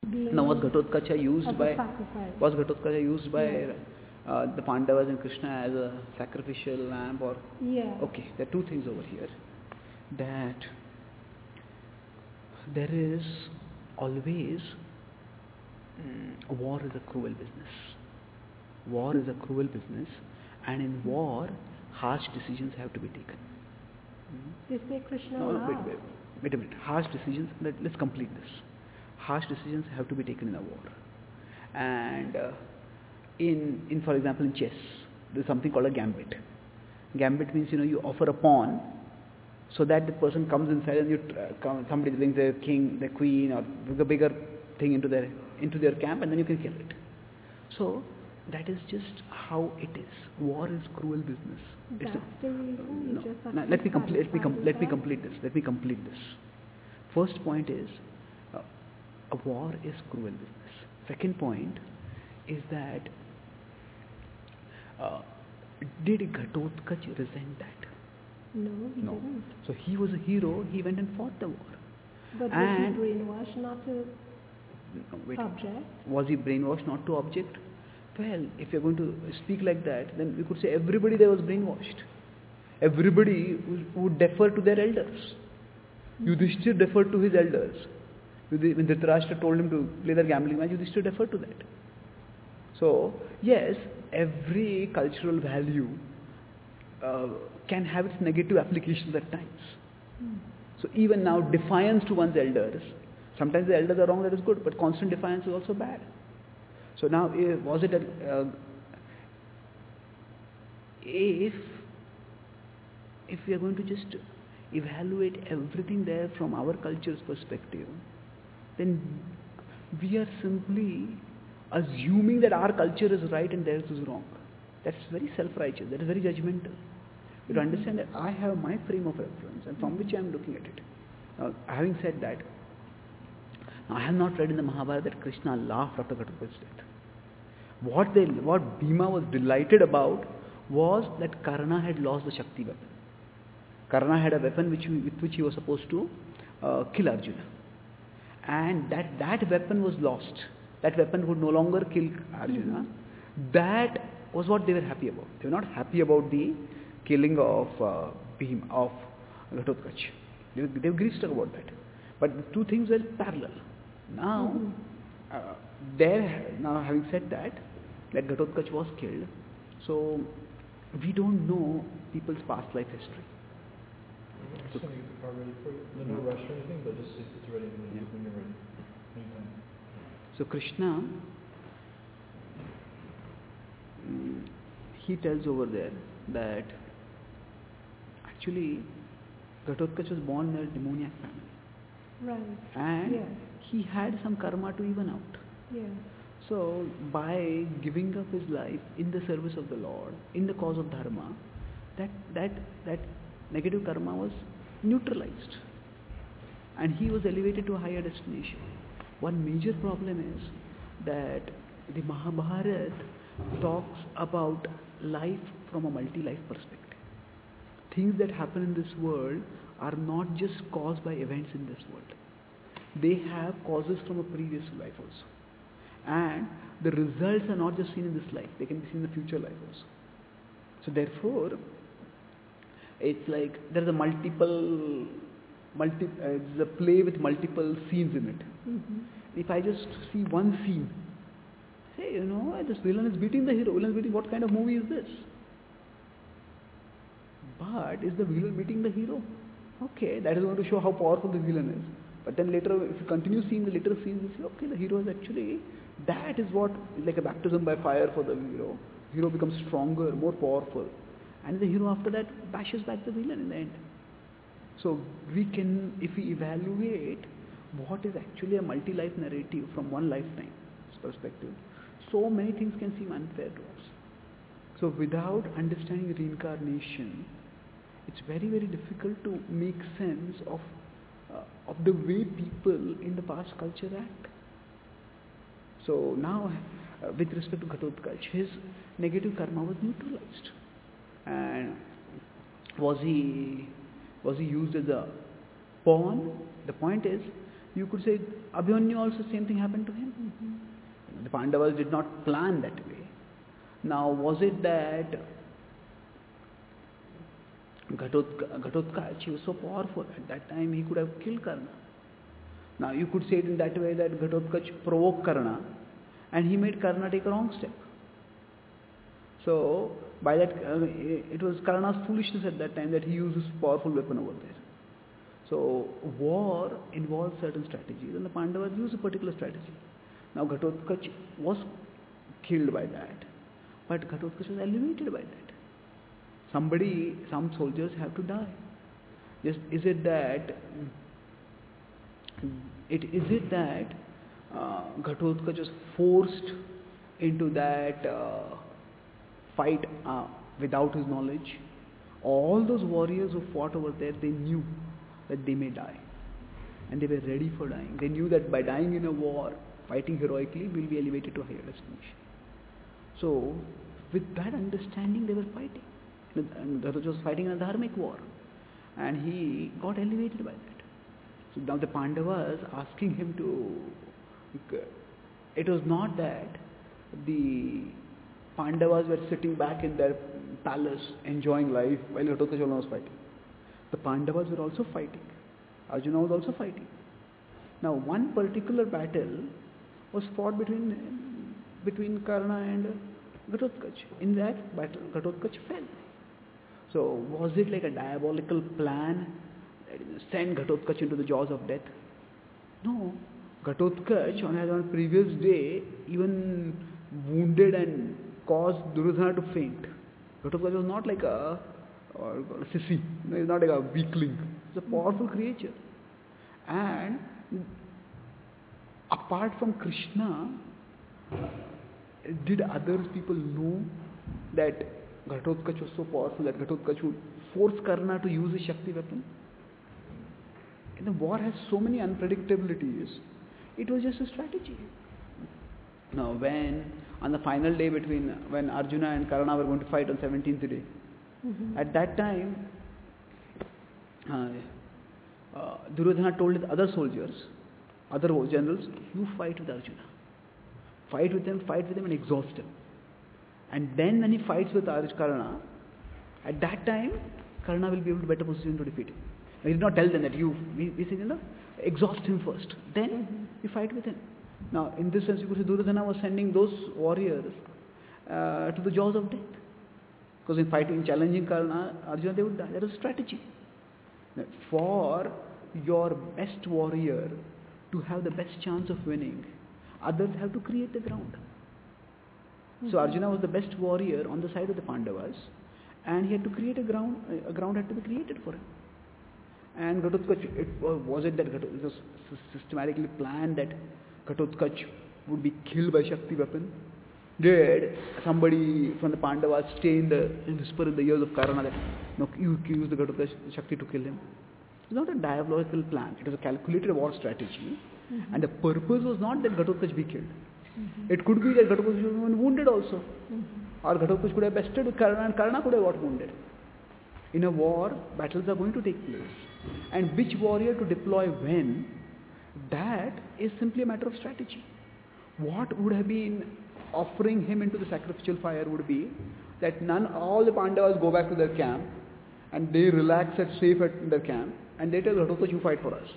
Now was Ghatotkacha used as by a sacrifice. was Ghatotkacha used by Yes. the Pandavas and Krishna as a sacrificial lamb, or Yeah. okay, there are two things over here. That there is always war is a cruel business. War is a cruel business, and in war, harsh decisions have to be taken. They say Krishna No, laughs. wait a minute. Harsh decisions. Let's complete this. Harsh decisions have to be taken in a war, and in for example in chess, there's something called a gambit. Gambit means you offer a pawn, so that the person comes inside and somebody brings their king, their queen, or a bigger thing into their camp, and then you can kill it. So that is just how it is. War is cruel business. That's the reason you No. just have Now, to let me satisfy complete this. Let me complete this. First point is a war is cruel business. Second point is that did Ghatotkacha resent that? No, he didn't. So he was a hero. He went and fought the war. But was And- he brainwashed not to No, wait. object? Was he brainwashed not to object? Well, if you're going to speak like that, then we could say everybody there was brainwashed. Everybody would defer to their elders. Yudhishthir deferred to his elders. When Dhritarashtra told him to play their gambling match, Yudhishthir deferred to that. So, yes, every cultural value can have its negative applications at times. So even now, defiance to one's elders, sometimes the elders are wrong, that is good, but constant defiance is also bad. So now, was it if we are going to just evaluate everything there from our culture's perspective, then we are simply assuming that our culture is right and theirs is wrong. That's very self-righteous, that is very judgmental. You have to understand that I have my frame of reference and from which I am looking at it. Now, having said that, I have not read in the Mahabharata that Krishna laughed after Ghatotkacha's death. What Bhima was delighted about was that Karna had lost the Shakti weapon. Karna had a weapon with which he was supposed to kill Arjuna. And that weapon was lost. That weapon would no longer kill Arjuna. That was what they were happy about. They were not happy about the killing of Ghatotkacha. They were grief-struck about that. But the two things were parallel. Now, having said that Ghatotkacha was killed, so we don't know people's past life history. I'm just going to get the car ready for you. No rush or anything, but just if it's ready when you're ready. Anytime. So Krishna, he tells over there that actually Ghatotkacha was born in a demoniac family. Right. And Yes. he had some karma to even out. Yes. So by giving up his life in the service of the Lord, in the cause of dharma, that negative karma was neutralized. And he was elevated to a higher destination. One major problem is that the Mahabharata talks about life from a multi-life perspective. Things that happen in this world are not just caused by events in this world. They have causes from a previous life also. And the results are not just seen in this life, they can be seen in the future life also. So therefore, it's like there's it's a play with multiple scenes in it. If I just see one scene, say, this villain is beating the hero, what kind of movie is this? But is the villain beating the hero? Okay, that is going to show how powerful the villain is. But then later, if you continue seeing the later scenes, you see, okay, the hero is actually, that is what is like a baptism by fire for the hero. The hero becomes stronger, more powerful. And the hero after that bashes back the villain in the end. So we can, if we evaluate what is actually a multi-life narrative from one lifetime's perspective, so many things can seem unfair to us. So without understanding reincarnation, it's very, very difficult to make sense of the way people in the past culture act. So now, with respect to Ghatotkacha, his negative karma was neutralized. And was he used as a pawn? The point is, you could say Abhimanyu also same thing happened to him. The Pandavas did not plan that way. Now, was it that Ghatotkacha was so powerful at that time he could have killed Karna? Now, you could say it in that way that Ghatotkacha provoked Karna and he made Karna take a wrong step. So, by that, it was Karna's foolishness at that time that he used this powerful weapon over there. So, war involves certain strategies and the Pandavas used a particular strategy. Now, Ghatotkacha was killed by that, but Ghatotkacha was elevated by that. Some soldiers have to die. Is it that Ghatotkacha was forced into that fight without his knowledge? All those warriors who fought over there, they knew that they may die. And they were ready for dying. They knew that by dying in a war, fighting heroically, will be elevated to a higher destination. So, with that understanding, they were fighting. And Ghatotkacha was fighting in a dharmic war. And he got elevated by that. So now the Pandavas asking him to... It was not that the Pandavas were sitting back in their palace enjoying life while Ghatotkacha was fighting. The Pandavas were also fighting. Arjuna was also fighting. Now one particular battle was fought between Karna and Ghatotkacha. In that battle, Ghatotkacha fell. So was it like a diabolical plan that send Ghatotkacha into the jaws of death? No. Ghatotkacha on a previous day even wounded and caused Duryodhana to faint. Ghatotkacha was not like a sissy. He's not like a weakling. He's a powerful creature. And apart from Krishna, did other people know that Ghatotkacha was so powerful that Ghatotkacha would force Karna to use his Shakti weapon? And the war has so many unpredictabilities. It was just a strategy. Now on the final day when Arjuna and Karna were going to fight on 17th day, at that time, Duryodhana told the other soldiers, other generals, you fight with Arjuna. Fight with him and exhaust him. And then when he fights with Karna, at that time, Karna will be able to better position to defeat him. He did not tell them that we say, exhaust him first. Then you fight with him. Now, in this sense, you could say Duryodhana was sending those warriors to the jaws of death. Because in fighting, challenging Karna, Arjuna, they would die. That was a strategy. Now, for your best warrior to have the best chance of winning, others have to create the ground. So Arjuna was the best warrior on the side of the Pandavas, and he had to create a ground had to be created for him. And Ghatotkacha, was it that it was systematically planned that Ghatotkacha would be killed by Shakti weapon? Did somebody from the Pandavas stay and whisper in the ears of Karna that, no, you use the Ghatotkacha Shakti to kill him? It was not a diabolical plan. It was a calculated war strategy. And the purpose was not that Ghatotkacha be killed. It could be that Ghatotkacha was wounded also. Or Ghatotkacha could have bested with Karna and Karna could have got wounded. In a war, battles are going to take place. And which warrior to deploy when, that is simply a matter of strategy. What would have been offering him into the sacrificial fire would be that all the Pandavas go back to their camp and they relax and safe at their camp and they tell Ghatotkacha, you fight for us.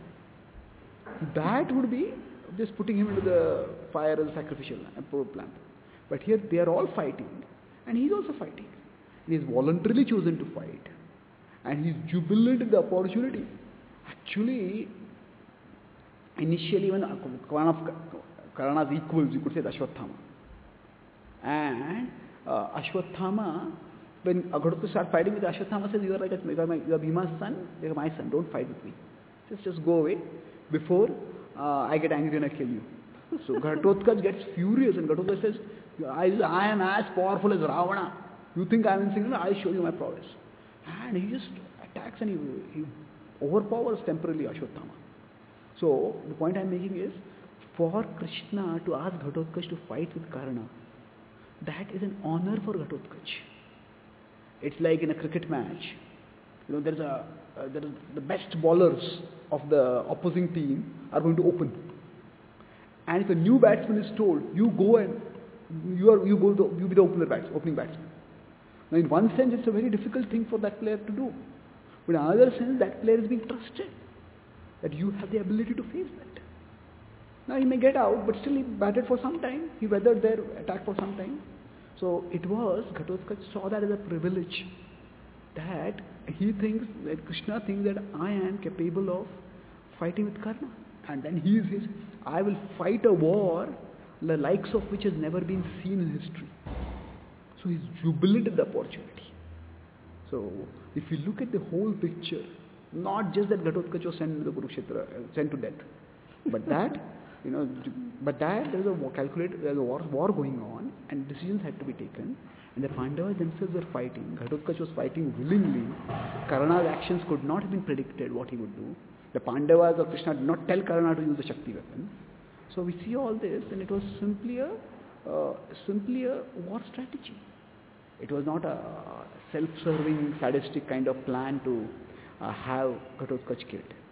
That would be just putting him into the fire as a sacrificial plan. But here they are all fighting and he's also fighting. He has voluntarily chosen to fight and he's jubilant in the opportunity. Actually, initially when one of Karna's equals, you could say Ashwatthama. And Ashwatthama, when Ghatotkacha started fighting with Ashwatthama, says, you are Bhima's son, you are my son, don't fight with me. Just go away before I get angry and I kill you. So Ghatotkacha gets furious and Ghatotkacha says, I am as powerful as Ravana. You think I am insignificant? I'll show you my prowess. And he just attacks and he overpowers temporarily Ashwatthama. So the point I am making is, for Krishna to ask Ghatotkacha to fight with Karna, that is an honor for Ghatotkacha. It's like in a cricket match. There is the best bowlers of the opposing team are going to open. And if a new batsman is told, you go and you be the opening batsman. Now in one sense, it's a very difficult thing for that player to do. But in another sense, that player is being trusted. That you have the ability to face that. Now he may get out, but still he batted for some time. He weathered their attack for some time. So it was, Ghatotkacha saw that as a privilege. That he thinks, that Krishna thinks that I am capable of fighting with Karna. And then he says, I will fight a war the likes of which has never been seen in history. So he's jubilant at the opportunity. So if you look at the whole picture, not just that Ghatotkacha was sent to the Kurukshetra, sent to death, but that, there's a war going on, and decisions had to be taken, and the Pandavas themselves were fighting. Ghatotkacha was fighting willingly. Karna's actions could not have been predicted what he would do. The Pandavas or Krishna did not tell Karna to use the Shakti weapon. So we see all this, and it was simply a war strategy. It was not a self-serving, sadistic kind of plan to have Ghatotkacha killed.